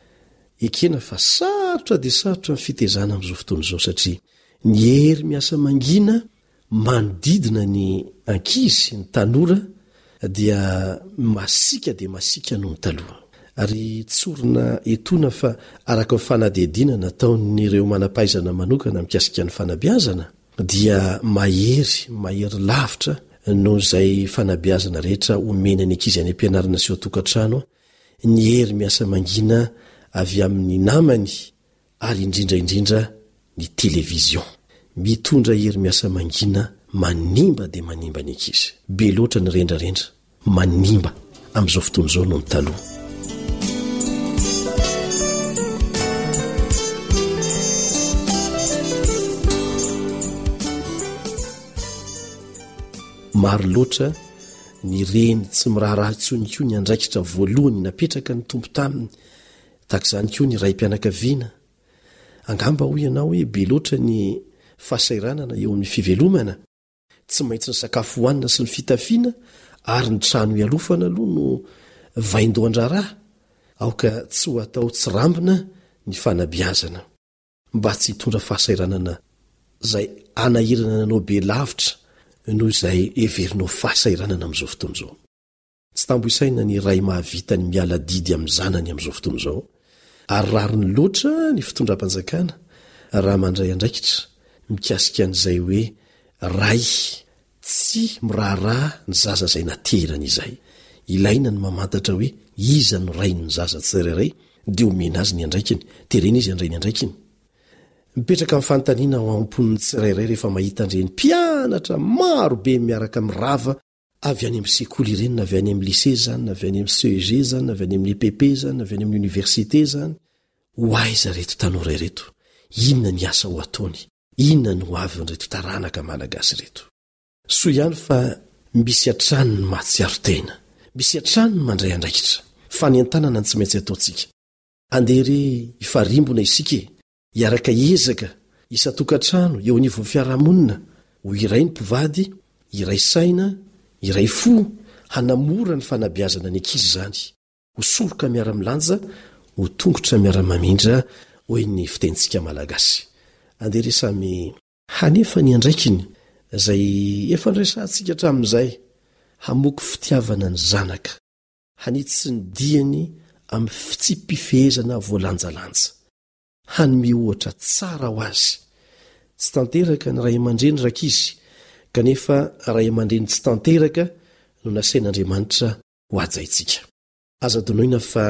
Ekena fa sarotra dia sarotra ny fitezana amin'izao fotoana izao satria ny hery miasa mangina manodidina ny ankizy ny tanora dia masika dia masika noho ny taloha. Ary tsorina etona fa araka ny fanadihadiana nataon'ireo manampaizana manokana mikasika ny fanabiazana dia mahery mahery lavitra noho izay fanabiazana rehetra omena ny ankizy any ampianarana sy eo tokantrano, ny hery miasa mangina avy amin'ny namany ary indrindraindrindra ny televizion mitondra hery miasa mangina manimba dia manimba ny ankizy. Be loatra ny rendrarendra manimba amin'izao fotoana izao noho ny taloha. Maro loatra ny reny tsy miraharaha tsony koa ny andraikitra voalohany napetraka ny tompo taminy, takizany koa ny ray mpianakaviana. Angamba hoy ianao hoe be loatra ny fahasairanana eo amin'ny fivelomana, tsy maintsy ny sakafo hohanina sy ny fitafiana ary ny trano ialofana aloha no vaindohan-draraha, aoka tsy ho atao tsy rambina ny fanabiazana mba tsy hitondra fahasairanana zay anahirana nanao be lavitra noho izay everinao fahasairanana amin'izao fotoana izao. Tsy tamboisaina ny ray mahavita ny miala didy amin'ny zanany amin'izao fotoana izao, ary rariny loatra ny fitondram-panjakana raha mandray andraikitra mikasika an'izay hoe ray tsy miraharaha ny zaza zay naterana izay. Ilaina ny mamantatra hoe iza no rainy ny zaza tsirairay dia omena azy ny andraikiny, terena izy andray ny andraikiny. Mipetraka amin'ny fanontaniana ao ampon'ny tsirairay rehefa mahita an'ireny mpianatra maro be miaraka mirava avy any amin'ny sekoly ireny, na avy any amin'ny lycée zany, na avy any amin'ny C E G zany, na avy any amin'ny E P P zany, na avy any amin'ny université zany. Ho aiza reto tanora reto? Inona ny asa ho ataony? Inona ny ho avy an'ireto taranaka malagasy reto? So ihany fa misy hatrany ny mahatsiaro tena, misy hatrany ny mandray andraikitra, fa ny antanana ny tsy maintsy ataontsika. Andere ifarimbona isika, iaraka ezaka isatokantrano eo anivon'ny fiarahamonina, ho iray ny mpivady, iray saina, iray fo, hanamora ny fanabiazana ny ankizy zany, ho soroka miara-milanja, ho tongotra miara-mamindra hoy ny fitentsika malagasy. Andere samy hanefa ny andraikiny zay efa niresantsika hatramin'izay, hamoko fitiavana ny zanaka, hanitsy ny diany amin'ny fitsipifehezana voalanjalanja, hanome ohatra tsara ho azy. Tsy tanteraka ny ray aman-dreny rakizy, kanefa ray aman-dreny tsy tanteraka no nasain'Andriamanitra ho ajaitsika. Aza donoina fa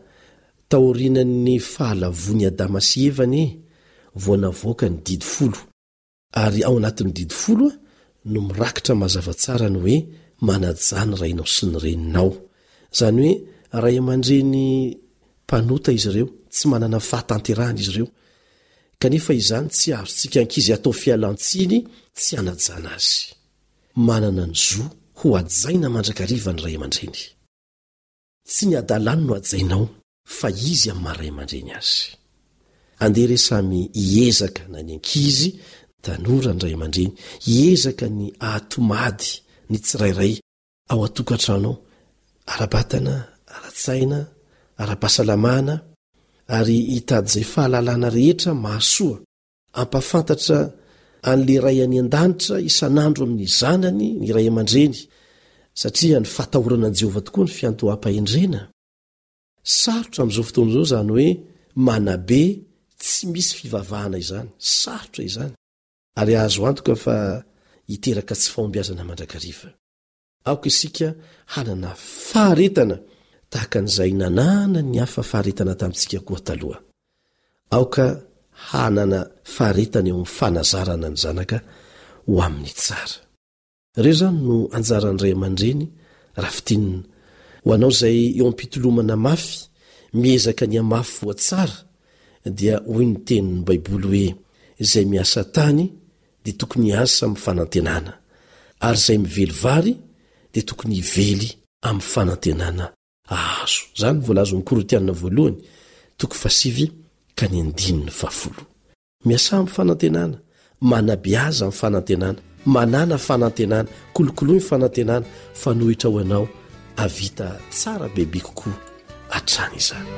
taorinan'ny fahalavony Adama sy Evany voanavoaka ny didy folo, ary ao anatin'ny didy folo no mirakitra mazava tsara ny hoe manajany rainao sy ny reninao, zany hoe ray aman-dreny mpanota izy ireo tsy manana fahatanterahana izy ireo kanefa izany tsy azontsika ankizy atao fialantsiny tsy anajana azy manana ny zo ho ajaina mandrakariva ny ray aman-dreny tsy ny adalany no ajainao fa izy amin'ny maray aman-dreny azy andeha re samy hiezaka na ny ankizy tanora ny ray aman-dreny hiezaka ny ahatomady ny tsirairay ao atokantranao ara-batana ara-tsaina ara-pahasalamana ary hitady izay fahalalana rehetra mahasoa ampafantatra an'le ray any an-danitra isan'andro amin'ny zanany ny ray aman-dreny satria ny fatahorana an' Jehovah tokoa ny fiantoham-pahendrena sarotra amin'izao fotoana izao zany hoe manabe tsy misy fivavahana izany sarotra izany ary azo antoka fa hiteraka tsy fahombiazana mandrakariva aoka isika hanana faharetana tahaka an'izay nanana ny hafa faharetana tamintsika koa taloha aoka hanana faharetana eo amin'ny fanazarana ny zanaka ho amin'ny tsara ireo zany no anjaran'ny ray aman-dreny raha fitinina ho anao izay eo ampitolomana mafy miezaka ny amafy voatsara dia hoy ny tenin'ny baiboly hoe izay miasa tany dia tokony asa amin'ny fanantenana ary izay mively vary dia tokony hively amin'ny fanantenana azo zany voalazo ny Korintianina voalohany toko fasivy ka ny andininy fahafolo miasa amin'ny fanantenana manabiaza amin'ny fanantenana manana fanantenana kolokoloa ny fanantenana fanohitra ho anao avita tsara bebe kokoa hatrany izany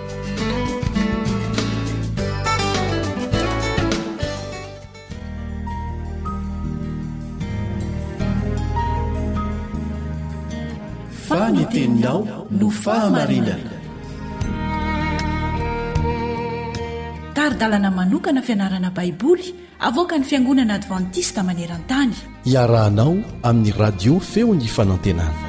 faneteninao no fahamarinana taridalana manokana fianarana baiboly avoaka ny fiangonana advantista maneran-tany iarahanao amin'ny radio feo ny fanantenana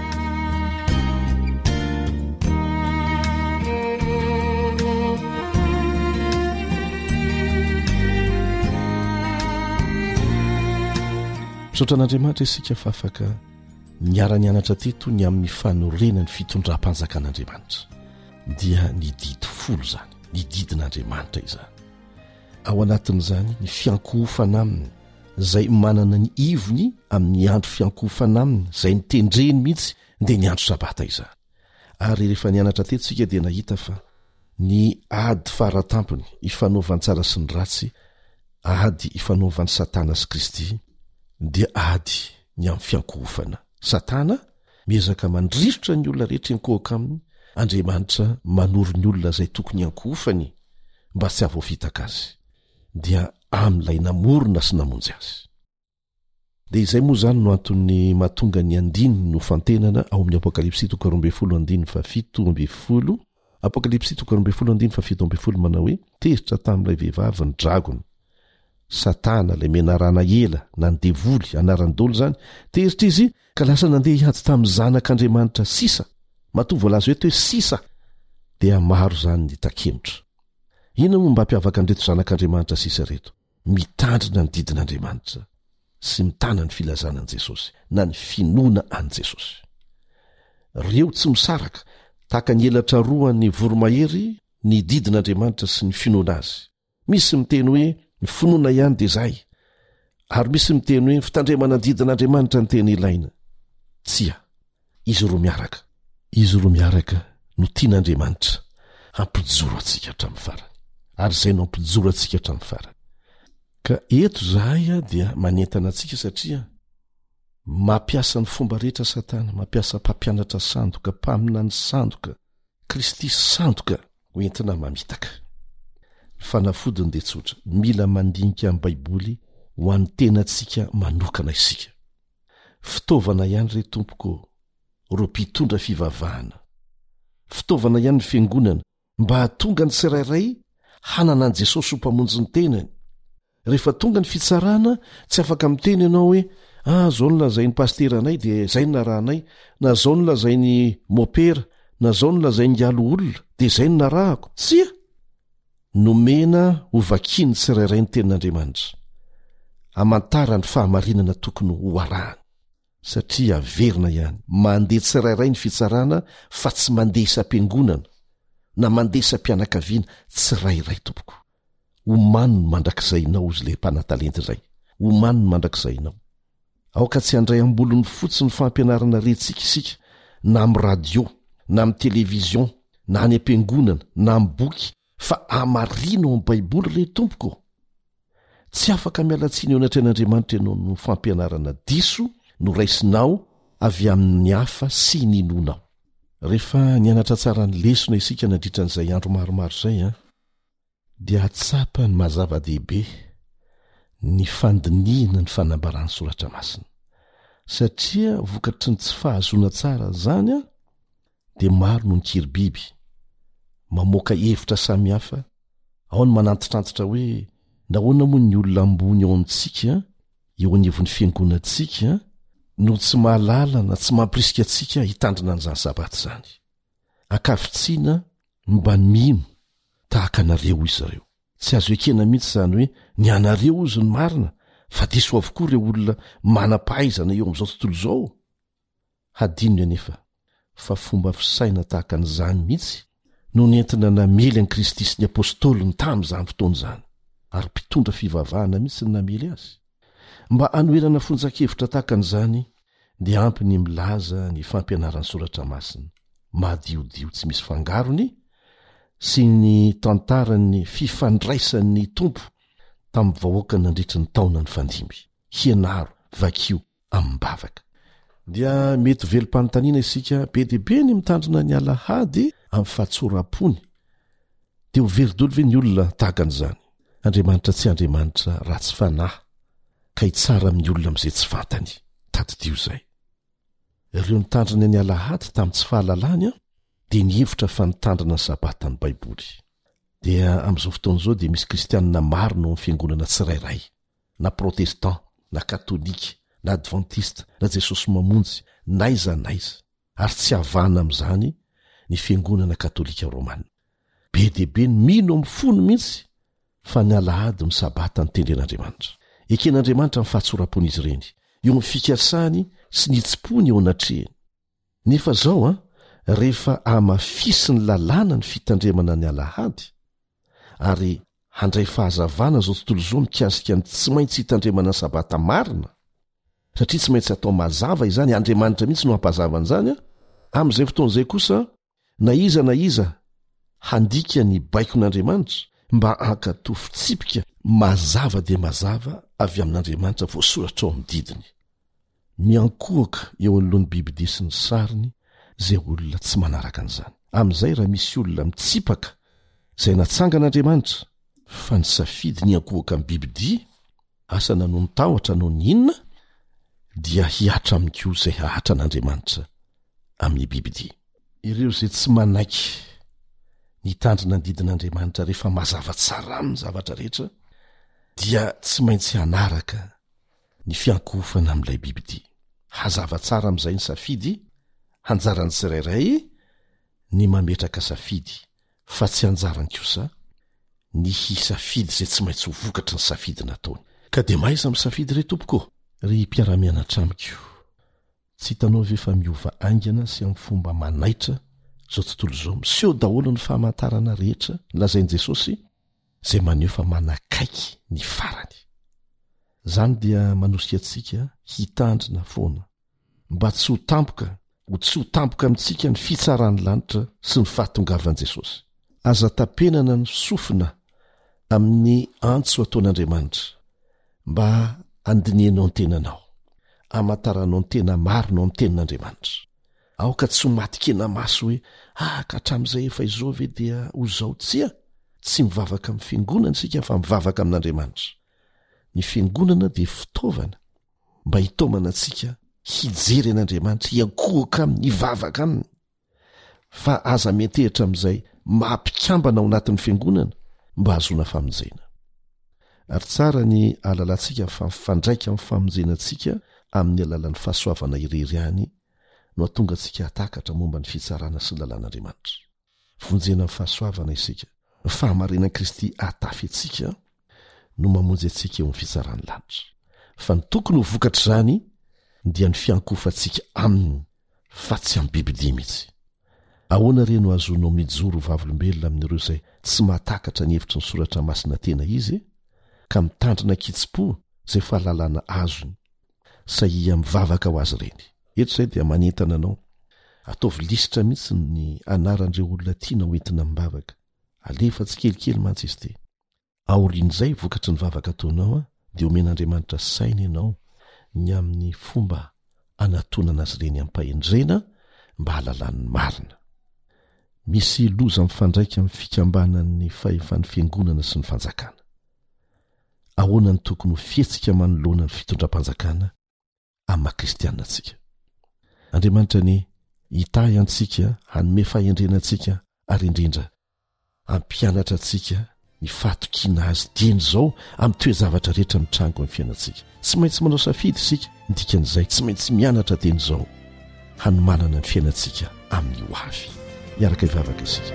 misaotra an'Andriamanitra isika fa afaka miara-nianatra teto ny amin'ny fanorena ny fitondram-panjakan'Andriamanitra dia ny didy folo zany ny didin'Andriamanitra izany ao anatin'izany ny fiankohofana aminy izay manana ny ivony amin'ny andro fiankohofana aminy izay ny tendreny mihitsy dia ny andro sabata izany ary rehefa nianatra teto sika dia nahita fa ny ady faratampony ifanaovan'ny tsara sy ny ratsy ady ifanaovan'ny Satana sy Kristy dia ady ny amin'ny fiankohofana Satana miezaka mandrivotra ny olona rehetra enkohaka aminy Andriamanitra manoro ny olona izay tokony ankohofany mba tsy havoafitaka azy dia amin'ilay namorona sy namonjy azy dia izay moa zany no antony mahatonga ny andininy no fantenana ao amin'ny apokalipsy toko roa ambin'ny folo andininy fa fito ambin'ny folo apokalipsy toko roa ambin'ny folo andininy fa fito ambin'ny folo manao hoe tezitra tamin'ilay vehivavy ny dragona Satana ilay menarana ela na ny devoly anarany dolo zany tezitra izy ka lasa nandeha hiady tamin'ny zanak'Andriamanitra sisa matoa voalaza hoe toe sisa dia maro zany ny takemotra ina moa mba hampiavaka an'ireto zanak'Andriamanitra sisa reto mitandrina ny didin'Andriamanitra sy mitana ny filazanan'i Jesosy na ny finoana an' Jesosy reo tsy misaraka tahaka ny elatra roa ny voromahery ny didin'Andriamanitra sy ny finoana azy misy miteny hoe ny finoana ihany dia izay ary misy miteny hoe fitandremana ny didin'Andriamanitra ny teny ilaina tsia izy roa miaraka izy roa miaraka no tian'Andriamanitra hampijoro atsika hatramin'ny farany ary izay no hampijoro atsika hatramin'ny farany ka eto zahay a dia manentana atsika satria mampiasa ny fomba rehetra Satana mampiasa mpampianatra sandoka mpamina ny sandoka Kristy sandoka ho entina mamitaka fanafodiny dia tsotra mila mandinika amin'ny baiboly ho an'ny tenantsika manokana isika fitaovana ihany re tompoko ro mpitondra fivavahana fitaovana ihany ny fiangonana mba hatonga ny tsirairay hanana an' Jesosy ho mpamonjy ny tenany rehefa tonga ny fitsarana tsy afaka miteny ianao hoe ah zao ny lazay ny pasteranay dia zay ny narahanay na zao ny lazay ny mopera na zao ny lazay ny alo olona dia zay ny narahako tsia nomena ho vakiny tsirairay ny tenin'Andriamanitra amantara ny fahamarinana tokony ho arahany satria averina ihany mandeha tsirairay ny fitsarana fa tsy mandeha isam-piangonana na mandeha isam-pianakaviana tsirairay tompoko. Omano no mandrakizainao izy le mpanatalenta izay, omano no mandrakizainao. Aoka tsy handray ambolony fotsiny ny fampianarana rentsika isika na amin'ny radio na amin'ny televizion na any am-piangonana na amin'ny boky, fa amarina ao amin'ny baiboly re tompoko. Tsy afaka mialatsiny eo anatrehan'Andriamanitra ianao no fampianarana diso no raisinao avy amin'ny hafa sy ninonao. Rehefa nianatra tsara ny lesona isika nandritra n'izay andro maromaro izay a dia atsapa ny mazava-dehibe ny fandiniana ny fanambarany soratra masina, satria vokatry ny tsy fahazoana tsara zany a dia maro no nikiribiby mamoaka hevitra samihafa, ao ny manantitrantitra hoe nahoana moa ny olona ambony ao amintsika eo anivon'ny fiangonantsika no tsy mahalala na tsy mampirisika antsika hitandrina an'izany sabaty izany. Ankavitsiana mba mino tahaka anareo izy ireo. Tsy azo ekena mihitsy izany hoe ny anareo izy ny marina, fa diso avokoa ireo olona manam-pahaizana eo amin'izao tontolo izao. Hadinony anefa fa fomba fisaina tahaka an'izany mihitsy no nentina namely an'i Kristy sy ny apôstôliny tamin'izany fotoana izany, ary mpitondra fivavahana mihitsy ny namely azy. Mba hanoerana fonjaka-hevitra tahaka an'izany dia ampy ny milaza ny fampianaran'ny soratra masina madiodio tsy misy fangarony sy ny tantaran'ny fifandraisan'ny tompo tamin'ny vahoaka nandritry ny taona ny fandimby, hianaro vakio amin'ny bavaka. Dia mety velom-panontaniana isika be deaibe ny mitandrina ny alahady amin'ny fahatsoram-pony, dia ho veridolo ve ny olona tahaka an'izany? Andriamanitra tsy Andriamanitra ratsy fanahy ka hitsara amin'ny olona amin'izay tsy fantany. Tadidio izay ireo nitandrina ny alahady tamin'ny tsy fahalalany a dia nihevitra fa nitandrina ny sabatany baiboly. Dia amin'izao fotoana izao dia misy kristianina maro no amin'ny fiangonana tsirairay, na protestant na katolika na adventista na Jesosy mamonjy na iza na iza, ary tsy havana amin'izany ny fiangonana katolika romana. Be deaibe ny mino amin'ny fony mihitsy fa ny alahady ny sabata ny tendren'Andriamanitra. Eken'Andriamanitra ny fahatsoram-pony izy ireny, eo amin'ny fikasany sy ny tsi-pony eo anatrehany. Nefa zao a rehefa amafisy ny lalàna ny fitandremana ny alahady ary handray fahazavana zao tontolo izao mikasika ny tsy maintsy hitandremana ny sabata marina, satria tsy maintsy atao mazava izany, Andriamanitra mihitsy no hampazavana izany a. Amin'izay fotoana izay kosa na iza na iza handika ny baikon'Andriamanitra mba hankato fitsipika mazava dia mazava avy amin'Andriamanitra voasoratra ao amin'ny didiny. Miankohaka eo anoloan'ny Biblia sy ny sariny izay olona tsy manaraka an'izany. Amin'izay raha misy olona mitsipaka izay natsangan'Andriamanitra fa ny safidy ny ankohaka amin'ny Biblia, asa nanoho ny tahotra no ny inona dia hiatra amin'ikoa izay hahatra an'Andriamanitra amin'ny Biblia. Ireo izay tsy manaiky nitandrina ny didin'Andriamanitra rehefa mazava tsara amin'ny zavatra rehetra dia tsy maintsy hanaraka ny fiankofana amin'ilay Biblia. Hazava tsara amin'izay ny safidy, hanjarany tsirairay ny mametraka safidy, fa tsy hanjarany kosa ny hisafidy izay tsy maintsy ho vokatra ny safidy nataony. Ka dia maiza amin'ny safidy re tompoko? Ry mpiara-mianatra amiko, tsy hitanao ve fa miova aingana sy amin'ny fomba manaitra zao tontolo izao, miseho daholo ny fahamantarana rehetra lazain'i Jesosy izay maneho fa manakaiky ny farany. Zany dia manosika antsika hitandrina foana mba tsy ho tampoka ho tsy ho tampoka amintsika ny fitsaran'ny lanitra sy ny fahatongavan'i Jesosy. Aza tapenana ny sofina amin'ny antso ataon'Andriamanitra mba andinianao ny tenanao, hamantaranao ny tena marina ao amin'ny tenin'Andriamanitra. Aoka tsy ho matikena maso hoe ah ka hatramin'izay efa izao ve dia ho zao tsia? Tsy mivavaka amin'ny fiangonana isika fa mivavaka amin'Andriamanitra. Ny fiangonana dia fitaovana mba hitomana antsika hijery an'Andriamanitra, hiankohaka aminy, hivavaka aminy. Fa aza metehitra amin'izay mampikambana ao anatin'ny fiangonana mba hahazoana famonjena. Ary tsara ny alalantsika fa mifandraika amin'ny famonjenantsika amin'ny alalan'ny fahasoavana irery ihany no hatonga antsika hatakatra momba ny fitsarana sy ny lalàn'Andriamanitra. Vonjena amin'ny fahasoavana isika, ny fahamarinan'i Kristy atafy antsika no mamonjy antsika eo amin'ny fitsaran'ny lanitra. Fa ny tokony ho vokatra izany dia ny fiankofantsika aminy fa tsy amin'ny Biblia mihitsy. Ahoana reno azonao mijoro vavolombelona amin'ireo izay tsy mahatakatra ny hevitry ny soratra masina tena izy ka mitandrina kitsipo izay fahalalana azony saia mivavaka ho azy ireny. Eto izay dia manentana anao ataovy lisitra mihitsy ny anaran'ireo olona tiana hoentina mivavaka. Alefa tsy kelikely mantsy izy ty. Aorian'izay vokatry ny vavaka ataonao a dia omen'Andriamanitra saina ianao ny amin'ny fomba anatonana azy ireny ampahendrena mba halalan'ny marina. Misy loza mifandraika amin'ny fikambanan'ny fahefan'ny fiangonana sy ny fanjakana. Ahoana ny tokony ho fihetsika manoloana ny fitondram-panjakana amin'ny kristianina antsika. Andriamanitra ny hitahy antsika hanome fahendrena antsika ary indrindra hampianatra antsika ny fahatokiana azy dieny izao amin'ny toe-zavatra rehetra mitrango amin'ny fiainantsika. Tsy maintsy manao safidy isika ny dikan'izay, tsy maintsy mianatra teny izao hanomanana ny fiainantsika amin'ny ho avy. Miaraka hivavaka isika.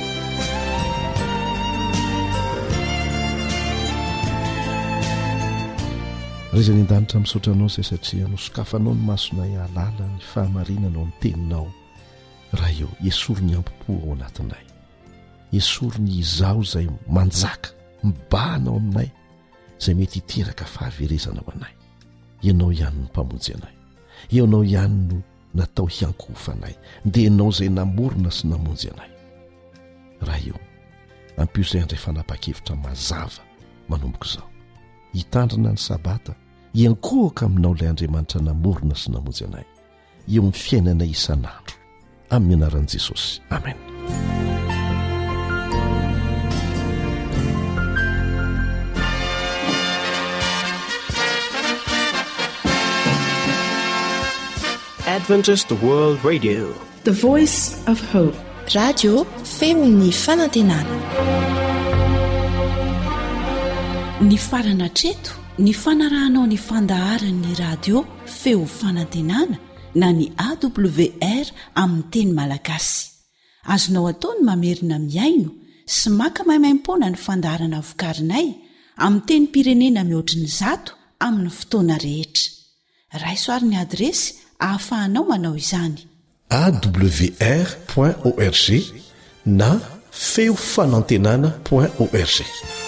Raizany an-danitra misaotra anao izay satria nosokafanao ny masonay halala ny fahamarinanao ny teninao. Raha eo esory ny ampopo ao anatinay. Esory ny izaho izay manjaka mibahanao aminay izay mety hiteraka fahaverezana ho anay. Ianao ihany no mpamonjy anay. Ianao ihany no natao hiankofanay. Dia ianao izay namorona sy namonjy anay. Raha eo ampio izay andray fanapa-kevitra mazava manomboka izao. Hitandrina ny sabata iankohaka aminao ilay Andriamanitra namorona sy namonjy anay eo amin'ny fiainanay isan'andro amin'ny anaran'i Jesosy. Amen. Adventist World Radio, the voice of hope. Radio Femon'ny Fanantenana. Ny farana treto, ny fanarahanao ny fandaharan'ny radio Feo Fanantenana na ny A W R amin'ny teny malagasy. Azonao ataony mamerina miaino sy maka maimaim-poana ny fandaharana vokarinay amin'ny teny pirenena mihoatriny zato amin'ny fotoana rehetra. Raisoaryn'ny adresy ahafahanao manao izany. A W R point org na feo fanantenana point org.